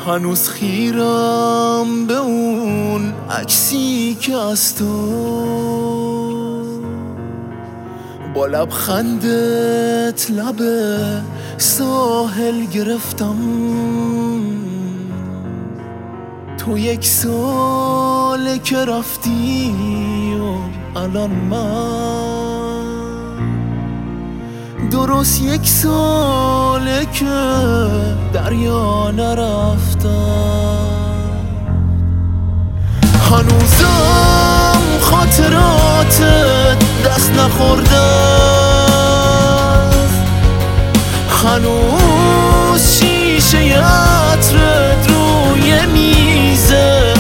هنوز خیرم به اون عکسی که از تو با لبخندت لب ساحل گرفتم. تو 1 ساله که رفتی و الان من درست 1 ساله که دریا نرفتم. هنوزم خاطراتت دست نخورده است، هنوز شیشه عطرت روی میزه،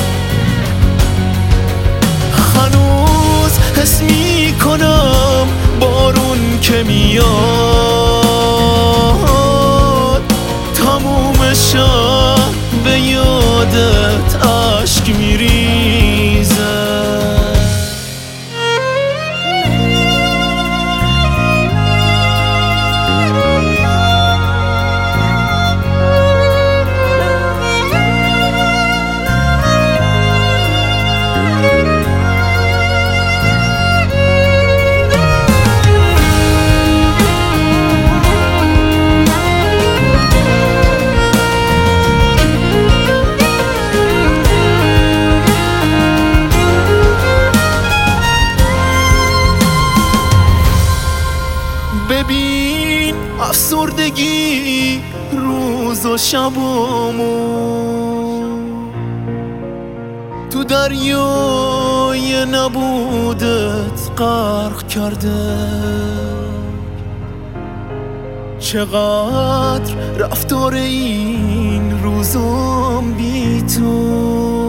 هنوز حس میکنم بارون که میاد تموم شب به یادت اشک میریزه. ببین افسردگی روز و شبامو تو دریای نبودت غرق کرده. چقدر رفتار این روزم بی تو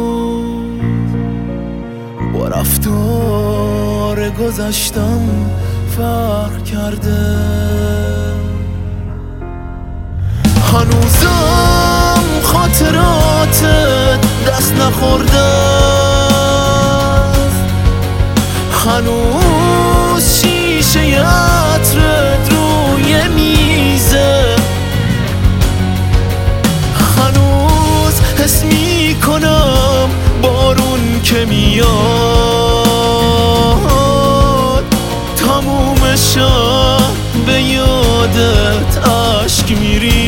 با رفتار گذشتم فرق کرده. هنوزم خاطراتت دست نخورده است، هنوز شیشه عطرت روی میزه، هنوز حس میکنم بارون که میاد تموم شب به یادت اشک میریزه.